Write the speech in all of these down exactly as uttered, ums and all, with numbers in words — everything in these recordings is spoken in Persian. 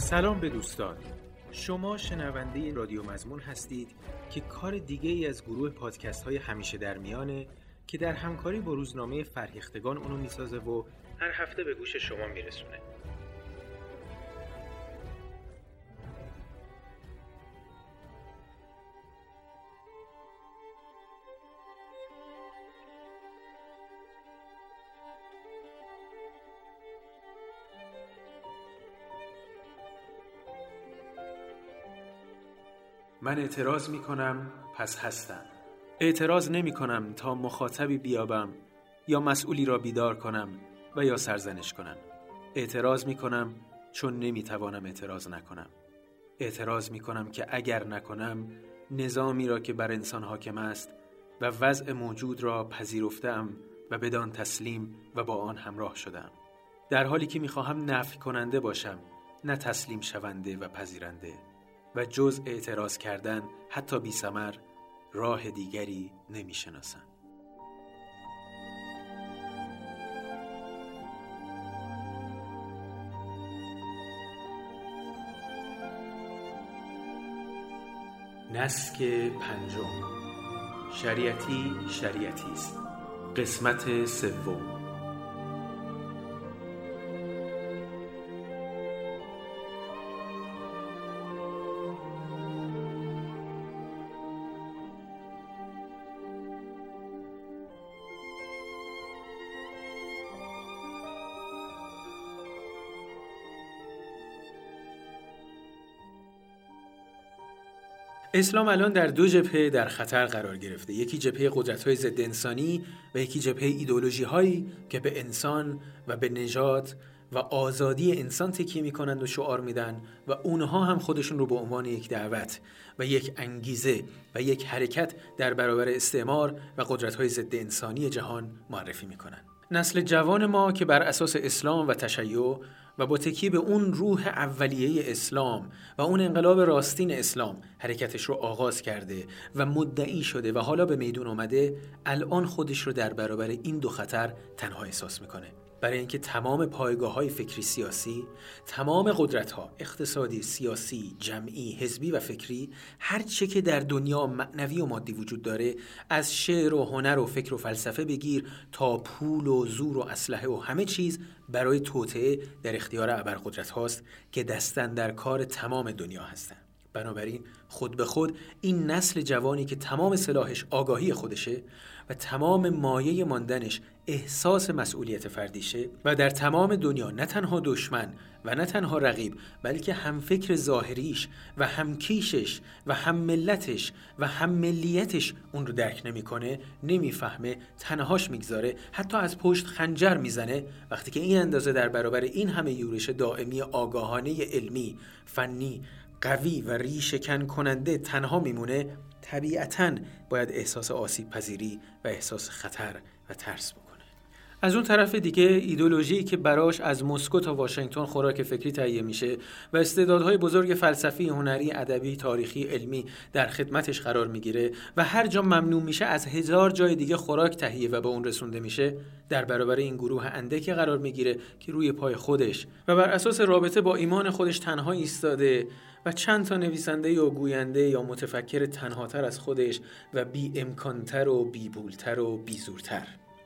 سلام به دوستان. شما شنونده رادیو مضمون هستید که کار دیگه ای از گروه پادکست های همیشه در میانه که در همکاری با روزنامه فرهیختگان اونو میسازه و هر هفته به گوش شما میرسونه. من اعتراض می کنم پس هستم. اعتراض نمی کنم تا مخاطبی بیابم یا مسئولی را بیدار کنم و یا سرزنش کنم. اعتراض می کنم چون نمی توانم اعتراض نکنم. اعتراض می کنم که اگر نکنم نظامی را که بر انسان حاکم است و وضع موجود را پذیرفتم و بدان تسلیم و با آن همراه شدم، در حالی که می خواهم نفی کننده باشم نه تسلیم شونده و پذیرنده. و جز اعتراض کردن حتی بی ثمر راه دیگری نمی شناسم. نسک پنجم، شریعتی شریعتی است. قسمت سوم. اسلام الان در دو جبهه در خطر قرار گرفته. یکی جبهه قدرت‌های ضد انسانی و یکی جبهه ایدئولوژی‌هایی که به انسان و به نژاد و آزادی انسان تکیه می‌کنند و شعار میدن و اونها هم خودشون رو به عنوان یک دعوت و یک انگیزه و یک حرکت در برابر استعمار و قدرت‌های ضد انسانی جهان معرفی می‌کنن. نسل جوان ما که بر اساس اسلام و تشیع و با تکیه به اون روح اولیه اسلام و اون انقلاب راستین اسلام حرکتش رو آغاز کرده و مدعی شده و حالا به میدون اومده، الان خودش رو در برابر این دو خطر تنها احساس میکنه. برای اینکه تمام پایگاه‌های فکری سیاسی، تمام قدرت‌ها اقتصادی، سیاسی، جمعی، حزبی و فکری، هر چه که در دنیا معنوی و مادی وجود داره، از شعر و هنر و فکر و فلسفه بگیر تا پول و زور و اسلحه و همه چیز برای توطئه در اختیار ابرقدرت هاست که دستن در کار تمام دنیا هستن. بنابراین خود به خود این نسل جوانی که تمام سلاحش آگاهی خودشه و تمام مایه ماندنش احساس مسئولیت فردیشه و در تمام دنیا نه تنها دشمن و نه تنها رقیب بلکه هم فکر ظاهریش و هم کیشش و هم ملتش و هم ملیتش اون رو درک نمیکنه، نمیفهمه، تنهاش میگذاره، حتی از پشت خنجر میزنه. وقتی که این اندازه در برابر این همه یورش دائمی آگاهانه علمی، فنی، قوی و ریشه‌کن کننده تنها میمونه، طبیعتاً باید احساس آسیب پذیری و احساس خطر و ترس بکنه. از اون طرف دیگه ایدئولوژی که براش از مسکو تا واشنگتن خوراک فکری تهیه میشه و استعدادهای بزرگ فلسفی، هنری، ادبی، تاریخی، علمی در خدمتش قرار میگیره و هر جا ممنوع میشه از هزار جای دیگه خوراک تهیه و به اون رسونده میشه، در برابر این گروه اندکی قرار میگیره که روی پای خودش و بر اساس رابطه با ایمان خودش تنها ایستاده و چند تا نویسنده یا گوینده یا متفکر تنهاتر از خودش و بی امکانتر و بی بولتر و بی زورتر.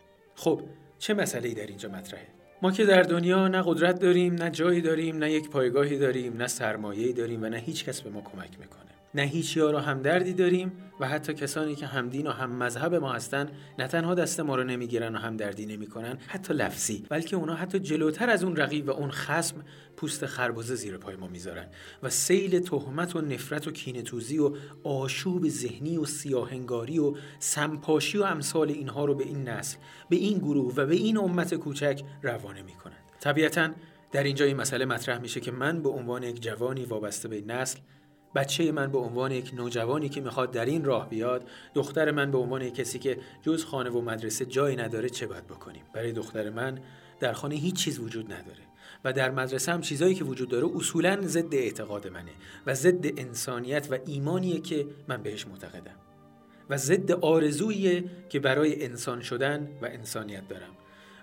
خب چه مسئله‌ای در اینجا مطرحه؟ ما که در دنیا نه قدرت داریم، نه جایی داریم، نه یک پایگاهی داریم، نه سرمایه‌ای داریم و نه هیچ کس به ما کمک میکنه. نه هیچ یار و همدردی داریم و حتی کسانی که همدین و هم مذهب ما هستن نه تنها دست ما رو نمیگیرن و همدردی نمیکنن حتی لفظی، بلکه اونا حتی جلوتر از اون رقیب و اون خصم پوست خربزه زیر پای ما میذارن و سیل تهمت و نفرت و کینه‌توزی و آشوب ذهنی و سیاهنگاری و سمپاشی و امثال اینها رو به این نسل، به این گروه و به این امت کوچک روانه میکنن. طبیعتاً در اینجا این مسئله مطرح میشه که من به عنوان یک جوانی وابسته به نسل، بچه من به عنوان یک نوجوانی که میخواد در این راه بیاد، دختر من به عنوان یک کسی که جز خانه و مدرسه جایی نداره، چه باید بکنیم؟ برای دختر من در خانه هیچ چیز وجود نداره و در مدرسه هم چیزایی که وجود داره اصولاً ضد اعتقاد منه و ضد انسانیت و ایمانیه که من بهش معتقدم و ضد آرزویی که برای انسان شدن و انسانیت دارم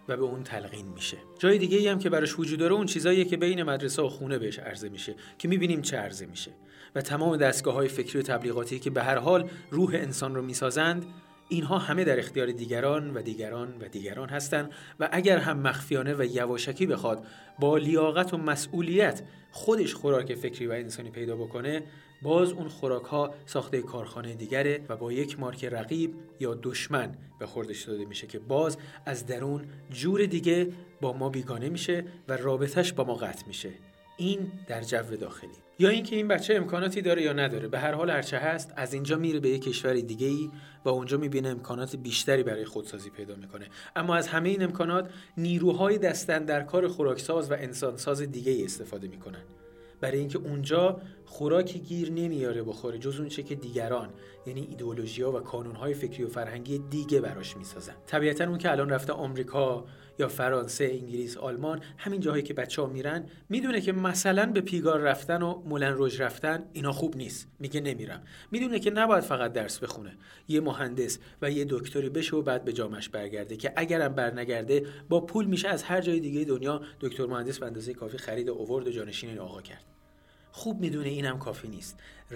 و به اون تلقین میشه. جای دیگه ای هم که براش وجود داره اون چیزاییه که بین مدرسه و خونه بهش عرضه میشه که میبینیم چه عرضه میشه. و تمام دستگاه‌های فکری و تبلیغاتی که به هر حال روح انسان رو میسازند، اینها همه در اختیار دیگران و دیگران و دیگران هستند و اگر هم مخفیانه و یواشکی بخواد با لیاقت و مسئولیت خودش خوراک فکری و انسانی پیدا بکنه، باز اون خوراک‌ها ساخته کارخانه دیگره و با یک مارک رقیب یا دشمن به خوردش داده میشه که باز از درون جور دیگه با ما بیگانه میشه و رابطش با ما قطع میشه. این در جو داخلی. یا اینکه این بچه امکاناتی داره یا نداره، به هر حال هرچه هست از اینجا میره به یک کشور دیگه‌ای و اونجا میبینه امکانات بیشتری برای خودسازی پیدا میکنه، اما از همه این امکانات نیروهای دستن در کار خوراکساز و انسانساز دیگه‌ای استفاده میکنن، برای اینکه اونجا خوراکی گیر نمیاره بخوره جز اون چه که دیگران، یعنی ایدئولوژی‌ها و کانون‌های فکری و فرهنگی دیگه براش میسازن. طبیعتاً اون که الان رفته آمریکا یا فرانسه، انگلیس، آلمان، همین جاهایی که بچه‌ها میرن، میدونه که مثلا به پیگار رفتن و مولن روژ رفتن اینا خوب نیست، میگه نمیرم. میدونه که نباید فقط درس بخونه، یه مهندس و یه دکتری بشه و بعد به جامش برگرده که اگرم برنگرده با پول میشه از هر جای دیگه دنیا دکتر مهندس به اندازه کافی خرید و آورد و جانشین این آقا کرد. خوب میدونه اینم کافی نیست.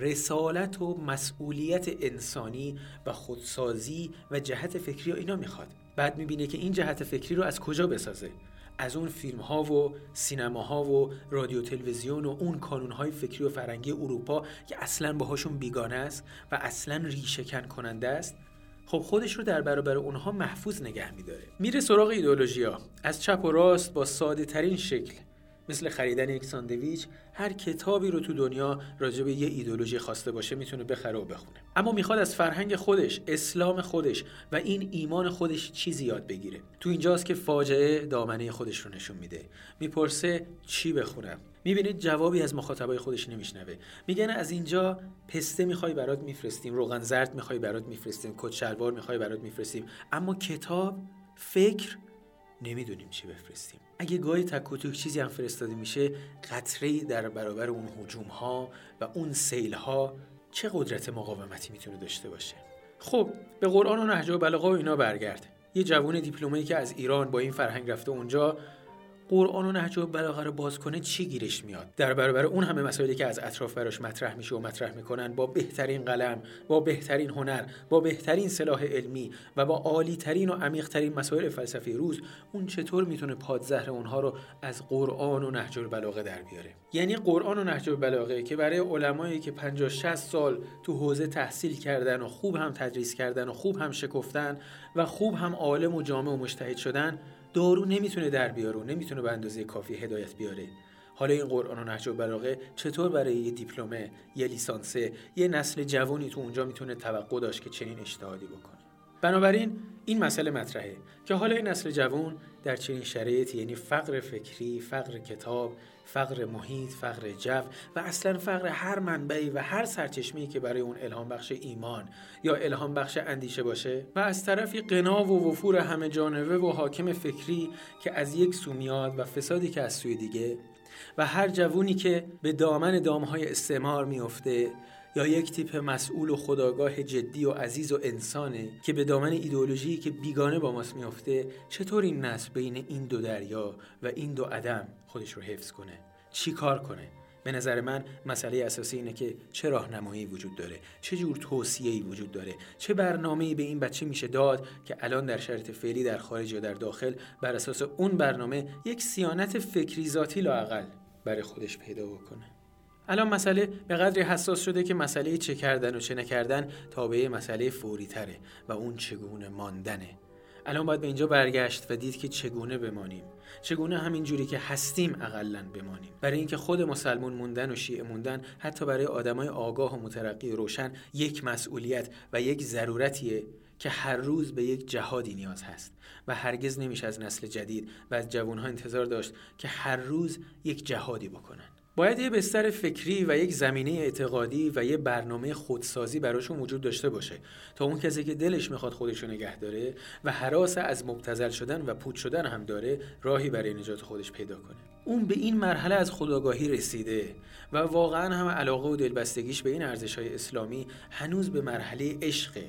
رسالت و مسئولیت انسانی و خودسازی و جهت فکری و اینا میخواد. بعد میبینه که این جهت فکری رو از کجا بسازه؟ از اون فیلم ها و سینما ها و رادیو تلویزیون و اون کانون های فکری و فرهنگی اروپا که اصلاً باهاشون بیگانه است و اصلاً ریشه کن کننده است. خب خودش رو در برابر اونها محفوظ نگه میداره. میره سراغ ایدئولوژی‌ها از چپ و راست با ساده ترین شکل، مثل خریدن یک ساندویچ، هر کتابی رو تو دنیا راجع به یه ایدئولوژی خواسته باشه میتونه بخره و بخونه. اما میخواد از فرهنگ خودش، اسلام خودش و این ایمان خودش چیزی یاد بگیره. تو اینجاست که فاجعه دامنه خودش رو نشون میده. میپرسه چی بخونم؟ میبینه جوابی از مخاطبای خودش نمیشنوه. میگن از اینجا پسته میخوای برات میفرستیم، روغن زرد میخوای برات میفرستیم، کت شلوار میخوای برات میفرستیم، اما کتاب، فکر نمیدونیم چی بفرستیم. اگه گاهی تک و توک چیزی هم فرستاده میشه، قطره‌ای در برابر اون هجوم‌ها و اون سیل‌ها چه قدرت مقاومتی میتونه داشته باشه؟ خب به قرآن و نهج البلاغه و اینا برگرد. یه جوون دیپلمه‌ای که از ایران با این فرهنگ رفته اونجا، قرآن و نهج البلاغه رو باز کنه چی گیرش میاد؟ در برابر اون همه مسائلی که از اطراف براش مطرح میشه و مطرح میکنن، با بهترین قلم، با بهترین هنر، با بهترین سلاح علمی و با عالی ترین و عمیق ترین مسائل فلسفی روز، اون چطور میتونه پادزهر اونها رو از قرآن و نهج البلاغه در بیاره؟ یعنی قرآن و نهج البلاغه که برای علمایی که پنجاه شصت سال تو حوزه تحصیل کردن و خوب هم تدریس کردن و خوب هم شکفتن و خوب هم عالم و جامع و مجتهد شدن، دارو نمیتونه در بیاره و نمیتونه به اندازه کافی هدایت بیاره. حالا این قرآن و نهج البلاغه چطور برای یه دیپلمه، یه لیسانسه، یه نسل جوانی تو اونجا میتونه توقع داشت که چنین اجتهادی بکنه؟ بنابراین این مسئله مطرحه که حالا این نسل جوان در چنین شرایطی، یعنی فقر فکری، فقر کتاب، فقر محیط، فقر جو و اصلا فقر هر منبعی و هر سرچشمه‌ای که برای اون الهام بخش ایمان یا الهام بخش اندیشه باشه، و از طرفی غنا و وفور همه جانبه و حاکم فکری که از یک سو میاد و فسادی که از سوی دیگه، و هر جوونی که به دامن دامهای استعمار میفته، یا یک تیپ مسئول و خودآگاه جدی و عزیز و انسانه که به دامن ایدئولوژی که بیگانه با ماست میفته، چطور این نسل بین این دو دریا و این دو عدم خودش رو حفظ کنه؟ چی کار کنه؟ به نظر من مسئله اساسی اینه که چه راهنمایی وجود داره، چه جور توصیه‌ای وجود داره، چه برنامه‌ای به این بچه میشه داد که الان در شرایط فعلی در خارج یا در داخل بر اساس اون برنامه یک صیانت فکری ذاتی لااقل برای خودش پیدا بکنه. الان مسئله به قدری حساس شده که مسئله چه کردن و چه نکردن تابع مسئله فوری تره و اون چگونه ماندنه. الان باید به اینجا برگشت و دید که چگونه بمانیم، چگونه همین جوری که هستیم اقلن بمانیم. برای اینکه خود مسلمون موندن و شیعه موندن حتی برای آدمای آگاه و مترقی و روشن یک مسئولیت و یک ضرورتیه که هر روز به یک جهادی نیاز هست و هرگز نمیشه از نسل جدید و از جوانها انتظار داشت که هر روز یک جهادی بکنن. باید یه بستر فکری و یک زمینه اعتقادی و یه برنامه خودسازی براشون وجود داشته باشه تا اون کسی که دلش میخواد خودشو نگه داره و هراس از مبتذل شدن و پوچ شدن هم داره، راهی برای نجات خودش پیدا کنه. اون به این مرحله از خودآگاهی رسیده و واقعا هم علاقه و دلبستگیش به این ارزش‌های اسلامی هنوز به مرحله عشقه،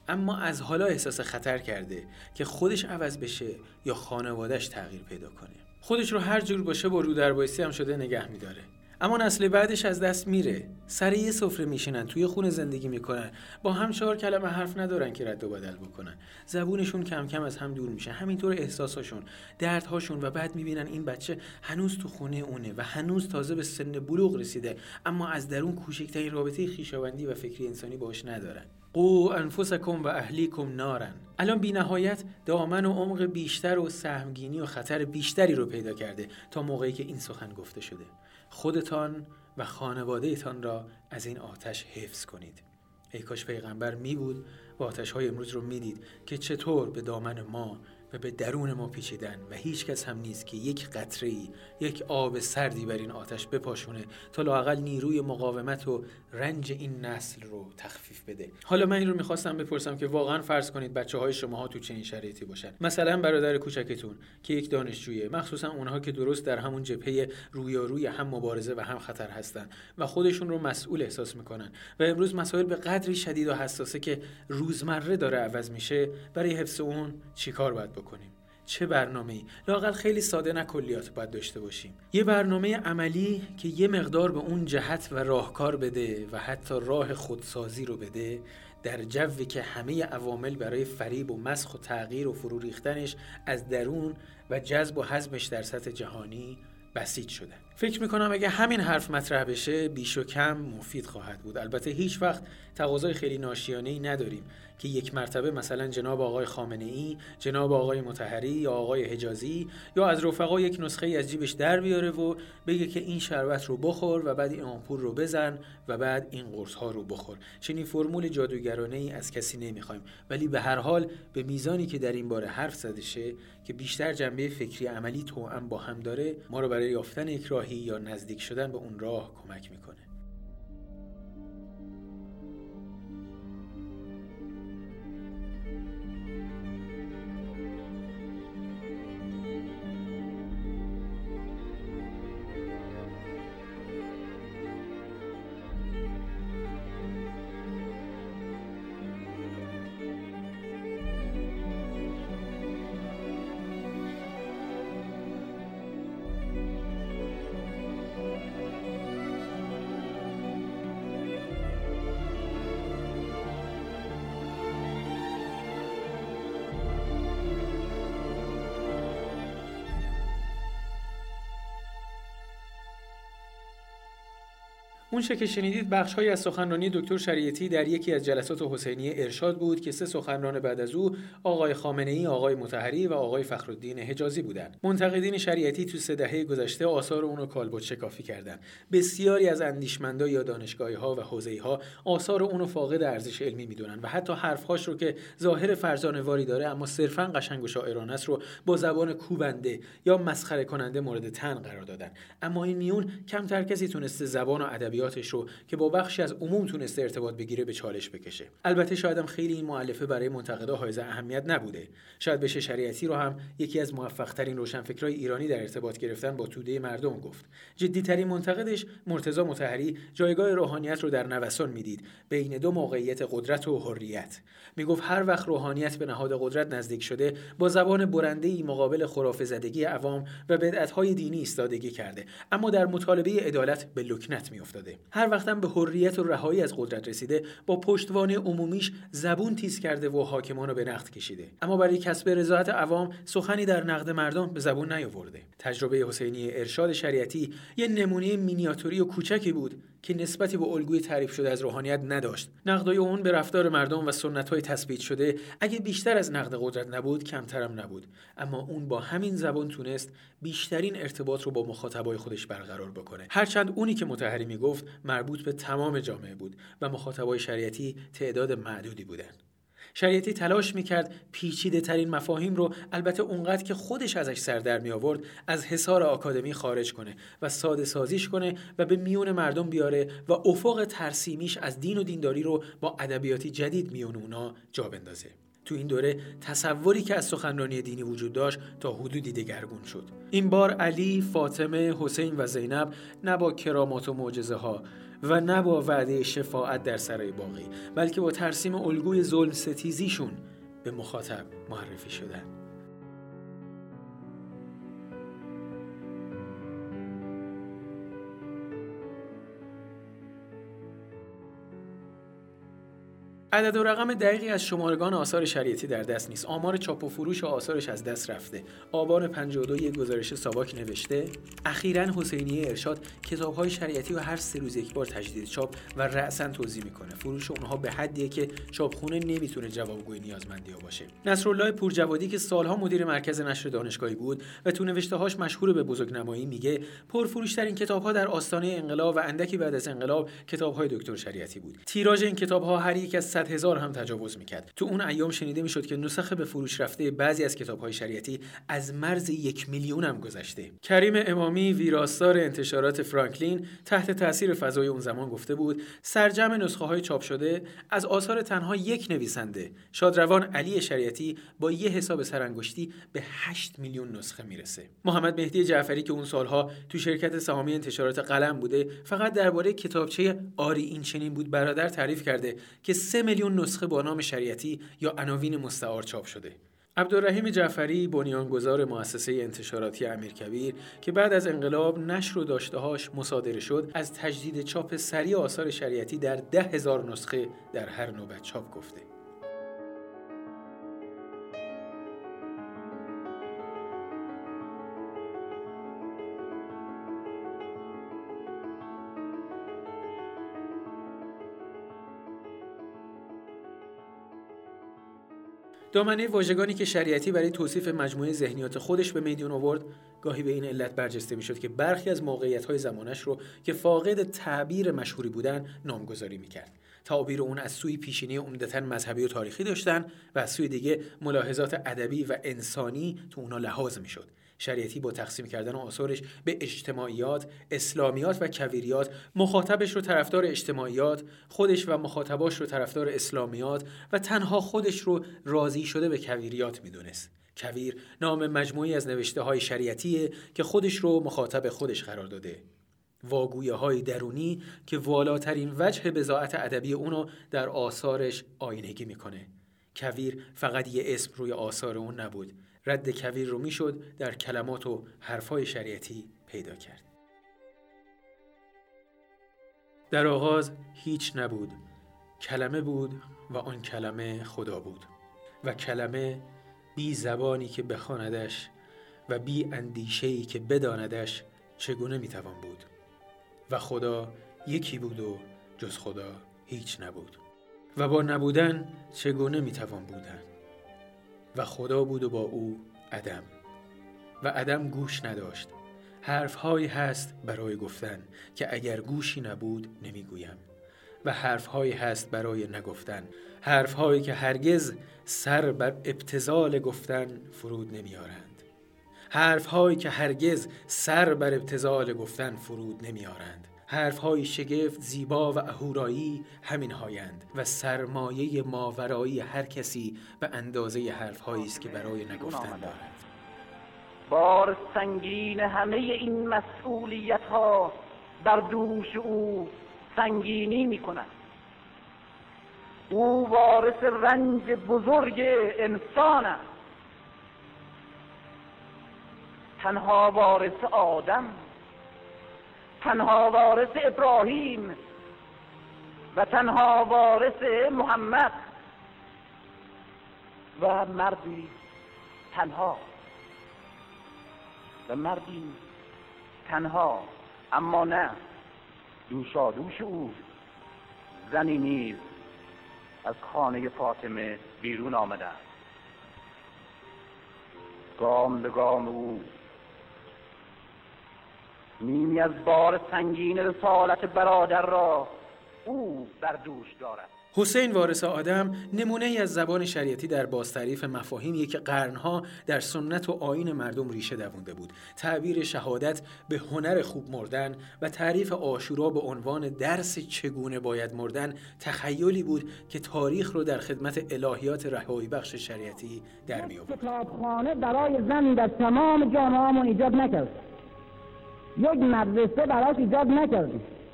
اما از حالا احساس خطر کرده که خودش عوض بشه یا خانواده‌اش تغییر پیدا کنه. خودش رو هر جور باشه با رو در بایستی هم شده نگه می‌داره. اما نسل بعدش از دست میره. سر یه سفره میشینن، توی خونه زندگی میکنن، با هم چهار کلمه حرف ندارن که رد و بدل بکنن. زبونشون کم کم از هم دور میشه، همینطور احساساشون، دردهاشون. و بعد میبینن این بچه هنوز تو خونه اونه و هنوز تازه به سن بلوغ رسیده، اما از درون کوچکترین رابطه خویشاوندی و فکری انسانی باهاش ندارن. قوا انفسکم و اهلیکم نارن. الان بی نهایت دامن و عمق بیشتر و سهمگینی و خطر بیشتری رو پیدا کرده تا موقعی که این سخن گفته شده. خودتان و خانوادهتان را از این آتش حفظ کنید. ای کاش پیغمبر می بود و آتش‌های امروز رو می دید که چطور به دامن ما و به درون ما پیچیدن و هیچ کس هم نیست که یک قطره‌ای، یک آب سردی بر این آتش بپاشونه تا لااقل نیروی مقاومت و رنج این نسل رو تخفیف بده. حالا من این رو می‌خواستم بپرسم که واقعا فرض کنید بچه‌های شماها تو چنین شرایطی باشن. مثلا برادر کوچکتون که یک دانشجویه، مخصوصا اونها که درست در همون جبهه رویاروی هم مبارزه و هم خطر هستن و خودشون رو مسئول احساس می‌کنن و امروز مسائل به قدری شدید و حساسه که روزمره داره عوض میشه. برای حفظ اون چیکار باید بکنیم؟ چه برنامه‌ای؟ لااقل خیلی ساده نه کلیات باید داشته باشیم. یه برنامه عملی که یه مقدار به اون جهت و راهکار بده و حتی راه خودسازی رو بده، در جوی که همه عوامل برای فریب و مسخ و تغییر و فرو ریختنش از درون و جذب و هضمش در سطح جهانی بسیج شده. فکر میکنم اگه همین حرف مطرح بشه بیش و کم مفید خواهد بود. البته هیچ وقت تقاضای خیلی ناشیانه‌ای نداریم که یک مرتبه مثلا جناب آقای خامنه‌ای، جناب آقای مطهری یا آقای حجازی یا از رفقا یک نسخه از جیبش در بیاره و بگه که این شربت رو بخور و بعد این آمپول رو بزن و بعد این قرص ها رو بخور. چنین فرمول جادوگرانه‌ای از کسی نمیخوایم، ولی به هر حال به میزانی که در این باره حرف زده شه که بیشتر جنبه فکری عملی توأم با هم داره، ما رو برای یافتن یک راهی یا نزدیک شدن به اون راه کمک میکنه. اون چه که شنیدید بخش‌هایی از سخنرانی دکتر شریعتی در یکی از جلسات حسینیه ارشاد بود که سه سخنران بعد از او آقای خامنه‌ای، آقای مطهری و آقای فخرالدین حجازی بودند. منتقدین شریعتی تو سه دهه گذشته آثار اون رو کالبد شکافی کردند. بسیاری از اندیشمندا یا دانشگاهی‌ها و حوزه‌ها آثار اون رو فاقد ارزش علمی می‌دونن و حتی حرف‌هاش رو که ظاهر فرزانه‌واری داره اما صرفاً قشنگ و شاعرانه است رو با زبان کوبنده یا مسخره کننده مورد طعن قرار دادن. اما این میون کمتر کسی تونسته زبان و ادبیات رو که با بخشی از عموم تونسته ارتباط بگیره به چالش بکشه. البته شاید هم خیلی این مؤلفه برای منتقدا حائز اهمیت نبوده. شاید بشه شریعتی رو هم یکی از موفق ترین روشنفکرای ایرانی در ارتباط گرفتن با توده مردم گفت. جدی ترین منتقدش مرتضی مطهری جایگاه روحانیت رو در نوسان میدید بین دو موقعیت قدرت و حریت. میگفت هر وقت روحانیت به نهاد قدرت نزدیک شده با زبان برنده‌ای مقابل خرافه زدگی عوام و بدعت‌های دینی ایستادگی کرده، اما در مطالبه عدالت به لکنت میافتاده. هر وقتم به حریت و رهایی از قدرت رسیده با پشتوانه عمومیش زبون تیز کرده و حاکمان رو به نقد کشیده، اما برای کسب رضایت عوام سخنی در نقد مردم به زبون نیاورده. تجربه حسینی ارشاد شریعتی یه نمونه مینیاتوری و کوچکی بود که نسبتی به الگوی تعریف شده از روحانیت نداشت. نقدای اون به رفتار مردم و سنت‌های تثبیت شده اگه بیشتر از نقد قدرت نبود کمترم نبود، اما اون با همین زبان تونست بیشترین ارتباط رو با مخاطبای خودش برقرار بکنه. هرچند اونی که مطهری میگفت مربوط به تمام جامعه بود و مخاطبای شریعتی تعداد معدودی بودن. شریعتی تلاش میکرد پیچیده ترین مفاهیم رو، البته اونقدر که خودش ازش سر در می آورد، از حصار آکادمی خارج کنه و ساده سازیش کنه و به میون مردم بیاره و افق ترسیمیش از دین و دینداری رو با ادبیاتی جدید میون اونا جا بندازه. تو این دوره تصوری که از سخنرانی دینی وجود داشت تا حدودی دگرگون شد. این بار علی، فاطمه، حسین و زینب نه با کرامات و معجزه ها و نه با وعده شفاعت در سرای باقی، بلکه با ترسیم الگوی ظلم ستیزیشون به مخاطب معرفی شدن. عدد و رقم دقیقی از شمارگان آثار شریعتی در دست نیست. آمار چاپ و فروش آثارش از دست رفته. آبان پنجاه و دو یک گزارش ساواک نوشته اخیراً حسینیه ارشاد کتاب‌های شریعتی رو هر سه روز یک بار تجدید چاپ و رأساً توزیع میکنه. فروش اونها به حدیه که چاپخونه نمیتونه جوابگوی نیازمندی‌ها باشه. نصرالله پورجوادی که سالها مدیر مرکز نشر دانشگاهی بود و تو نوشته‌هاش مشهور به بزرگنمایی، میگه پرفروش‌ترین کتاب‌ها در آستانه انقلاب و اندکی بعد از انقلاب کتاب‌های دکتر شریعتی بود. تیراژ این کتاب‌ها هر یک از صد هزار هم تجاوز میکرد. تو اون ایام شنیده میشد که نسخ به فروش رفته بعضی از کتاب‌های شریعتی از مرز یک میلیون هم گذشته. کریم امامی، ویراستار انتشارات فرانکلین، تحت تاثیر فضای اون زمان گفته بود سرجم نسخه‌های چاپ شده از آثار تنها یک نویسنده، شادروان علی شریعتی، با یه حساب سرانگشتی به هشت میلیون نسخه میرسه. محمد مهدی جعفری که اون سالها تو شرکت سهامی انتشارات قلم بوده، فقط درباره کتابچه آری این چنین بود برادر تعریف کرده که سه میلیون نسخه با نام شریعتی یا عناوین مستعار چاپ شده. عبدالرحیم جعفری، بنیانگذار مؤسسه انتشاراتی امیرکبیر که بعد از انقلاب نشر و داشته‌هاش مصادره شد، از تجدید چاپ سریع آثار شریعتی در ده هزار نسخه در هر نوبت چاپ گفته. دامنه واژگانی که شریعتی برای توصیف مجموعه ذهنیات خودش به میدون آورد، گاهی به این علت برجسته میشد که برخی از موقعیت‌های زمانش رو که فاقد تعبیر مشهوری بودن نامگذاری میکرد. تعابیر اون از سوی پیشینی عمدتاً مذهبی و تاریخی داشتن و از سوی دیگه ملاحظات ادبی و انسانی تو اونا لحاظ میشد. شریعتی با تقسیم کردن آثارش به اجتماعیات، اسلامیات و کویریات، مخاطبش رو طرفدار اجتماعیات، خودش و مخاطباش رو طرفدار اسلامیات و تنها خودش رو راضی شده به کویریات میدونست. کویر نام مجموعی از نوشته‌های شریعتیه که خودش رو مخاطب خودش قرار داده. واگویه‌های درونی که والاترین وجه بضاعت ادبی اونو در آثارش آینگی میکنه. کویر فقط یه اسم روی آثار اون نبود. رد کویر رو میشد در کلمات و حرفای شریعتی پیدا کرد. در آغاز هیچ نبود، کلمه بود و آن کلمه خدا بود و کلمه بی زبانی که بخواندش و بی اندیشه‌ای که بداندش چگونه میتوان بود و خدا یکی بود و جز خدا هیچ نبود و با نبودن چگونه میتوان بودن و خدا بود و با او عدم و عدم گوش نداشت. حرفهایی هست برای گفتن که اگر گوشی نبود نمیگویم و حرفهایی هست برای نگفتن، حرفهایی که هرگز سر بر ابتذال گفتن فرود نمیارند، حرفهایی که هرگز سر بر ابتذال گفتن فرود نمیارند، حرفهای شگفت زیبا و اهورایی همین هایند و سرمایه ماورایی هر کسی به اندازه حرفهایی است که برای نگفتن دارد. بار سنگین همه این مسئولیت ها بر دوش او سنگینی می کند. او وارث رنج بزرگ انسان است، تنها وارث آدم، تنها وارث ابراهیم و تنها وارث محمد و مردی تنها و مردی تنها اما نه دوشادوش او زنی نیز از خانه فاطمه بیرون آمده است. گام به گام او نیمی از بار سنگین رسالت برادر را او بر دوش دارد. حسین وارث آدم نمونه ای از زبان شریعتی در بازتعریف مفاهیمی که قرنها در سنت و آیین مردم ریشه دوونده بود. تعبیر شهادت به هنر خوب مردن و تعریف عاشورا به عنوان درس چگونه باید مردن تخیلی بود که تاریخ رو در خدمت الهیات رهایی بخش شریعتی در می آورد. کتابخانه برای زن در تمام جامعه‌مون ایجاد نکرد. یک مدرسه براش ایجاد نکرد.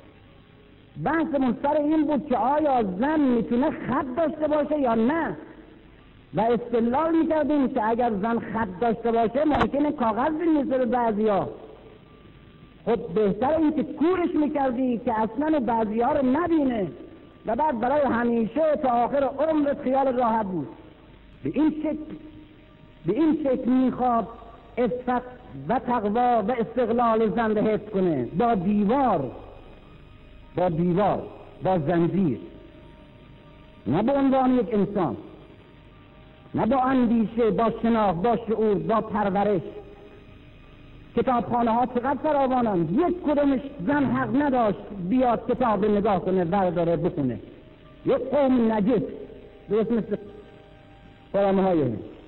بحثمون سر این بود که آیا زن میتونه خط داشته باشه یا نه، و استدلال میکردیم که اگر زن خط داشته باشه ممکنه کاغذ بنویسه به بعضیا. خب بهتر این که کورش میکردی که اصلا بعضیا رو نبینه و بعد برای همیشه تا آخر عمرت خیال راحت بود. به این شکل به این شکل میخواد عفت و تقوا و استقلال زن رو حفظ کنه، با دیوار با دیوار با زنجیر، نه به عنوان یک انسان، نه با اندیشه، با شناخت، با شعور، با پرورش. کتابخانه ها چقدر فراوانند، یک کدومش زن حق نداشت بیاد کتاب نگاه کنه برداره بخونه. یک قوم نجس درست مثل فرامه های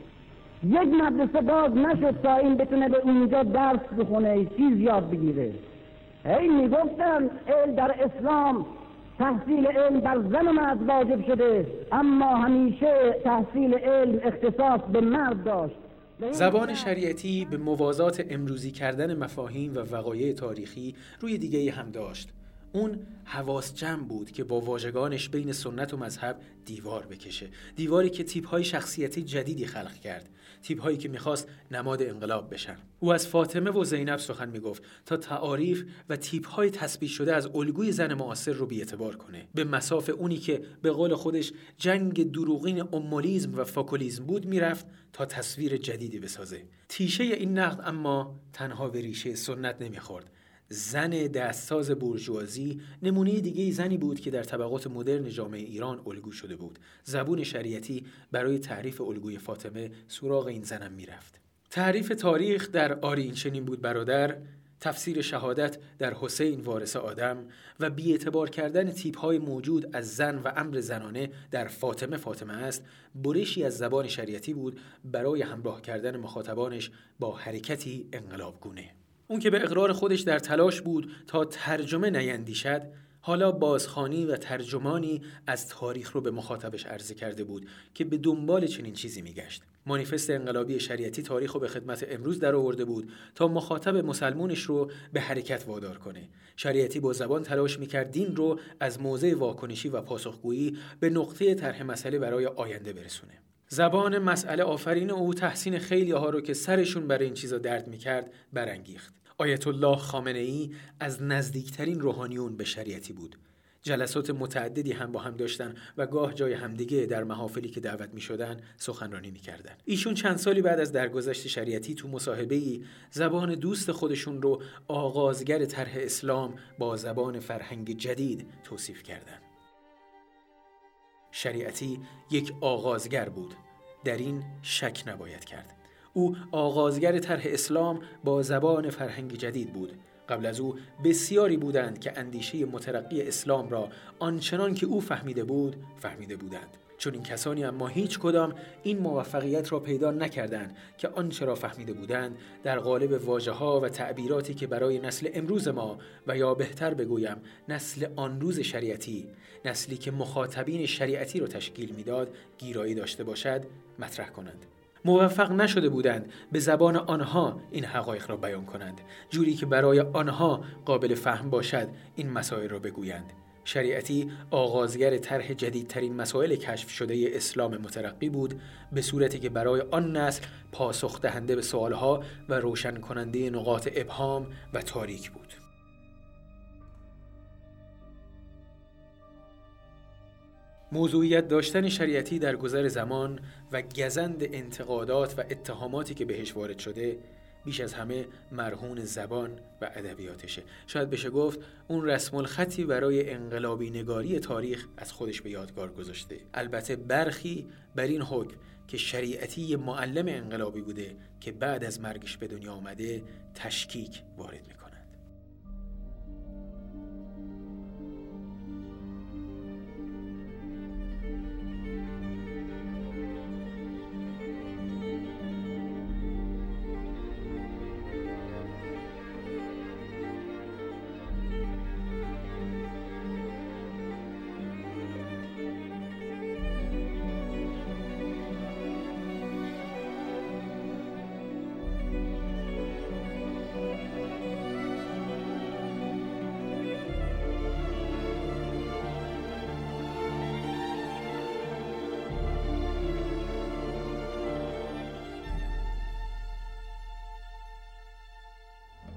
یک مدرسه باز نشد تا این بتونه به اونجا درس بخونه، چیز یاد بگیره. هی میگفتن علم در اسلام تحصیل علم بر زن و مرد واجب شده، اما همیشه تحصیل علم اختصاص به مرد داشت. زبان شریعتی به موازات امروزی کردن مفاهیم و وقایع تاریخی روی دیگه‌ای هم داشت. اون حواس جمع بود که با واژگانش بین سنت و مذهب دیوار بکشه، دیواری که تیپ‌های شخصیتی جدیدی خلق کرد، تیپ‌هایی که می‌خواست نماد انقلاب بشن. او از فاطمه و زینب سخن می‌گفت تا تعاریف و تیپ‌های تثبیت شده از الگوی زن معاصر رو بی‌اعتبار کنه، به مساف اونی که به قول خودش جنگ دروغین امولیسم و فاکولیسم بود میرفت تا تصویر جدیدی بسازه. تیشه این نقد اما تنها به ریشه سنت نمی‌خورد. زن دستساز بورژوازی نمونه دیگه زنی بود که در طبقات مدرن جامعه ایران الگو شده بود. زبون شریعتی برای تعریف الگوی فاطمه سراغ این زنم میرفت. تعریف تاریخ در آری این چنین بود برادر، تفسیر شهادت در حسین وارث آدم و بی‌اعتبار کردن تیپ‌های موجود از زن و امر زنانه در فاطمه فاطمه است، برشی از زبان شریعتی بود برای همراه کردن مخاطبانش با حرکتی انقلابگونه. اون که به اقرار خودش در تلاش بود تا ترجمه نیندیشد، حالا بازخوانی و ترجمانی از تاریخ رو به مخاطبش عرضه کرده بود که به دنبال چنین چیزی میگشت. مانیفست انقلابی شریعتی تاریخ رو به خدمت امروز در آورده بود تا مخاطب مسلمونش رو به حرکت وادار کنه. شریعتی با زبان تلاش میکرد دین رو از موضع واکنشی و پاسخگویی به نقطه طرح مسئله برای آینده برسونه. زبان مسئله آفرین او تحسین خیلی ها رو که سرشون برای این چیزا درد میکرد برانگیخت. آیت الله خامنه ای از نزدیکترین روحانیون به شریعتی بود. جلسات متعددی هم با هم داشتن و گاه جای همدیگه در محافلی که دعوت می شدن سخنرانی می کردن. ایشون چند سالی بعد از درگذشت شریعتی تو مصاحبه‌ای زبان دوست خودشون رو آغازگر طرح اسلام با زبان فرهنگ جدید توصیف کردن. شریعتی یک آغازگر بود، در این شک نباید کرد. او آغازگر طرح اسلام با زبان فرهنگ جدید بود. قبل از او بسیاری بودند که اندیشه مترقی اسلام را آنچنان که او فهمیده بود فهمیده بودند. چون این کسانی اما هیچ کدام این موفقیت را پیدا نکردند که آنچه را فهمیده بودند در قالب واژه‌ها و تعبیراتی که برای نسل امروز ما و یا بهتر بگویم نسل آن روز شریعتی، نسلی که مخاطبین شریعتی را تشکیل میداد گیرایی داشته باشد مطرح کنند. موفق نشده بودند به زبان آنها این حقایق را بیان کنند، جوری که برای آنها قابل فهم باشد این مسائل را بگویند. شریعتی آغازگر طرح جدیدترین مسائل کشف شده اسلام مترقی بود، به صورتی که برای آن نسل پاسخ دهنده به سوالها و روشن کننده نقاط ابهام و تاریک بود. موضوعیت داشتن شریعتی در گذر زمان و گزند انتقادات و اتهاماتی که بهش وارد شده بیش از همه مرهون زبان و ادبیاتشه. شاید بشه گفت اون رسم الخطی برای انقلابی نگاری تاریخ از خودش به یادگار گذاشته. البته برخی بر این حکم که شریعتی معلم انقلابی بوده که بعد از مرگش به دنیا آمده تشکیک وارد میکنه.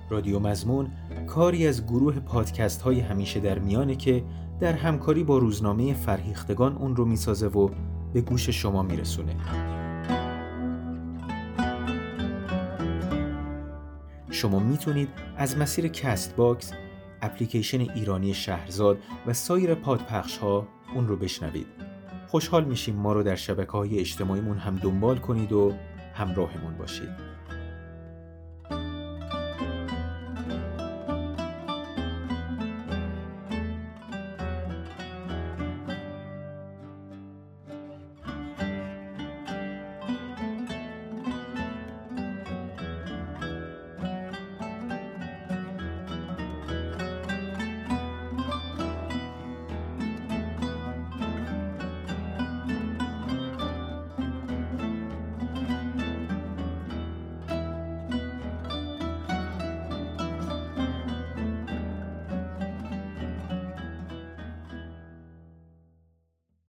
رادیو مضمون کاری از گروه پادکست های همیشه در میانه که در همکاری با روزنامه فرهیختگان اون رو میسازه و به گوش شما میرسونه. شما میتونید از مسیر کست باکس، اپلیکیشن ایرانی شهرزاد و سایر پادپخش ها اون رو بشنوید. خوشحال میشیم ما رو در شبکه‌های اجتماعیمون هم دنبال کنید و همراهمون باشید.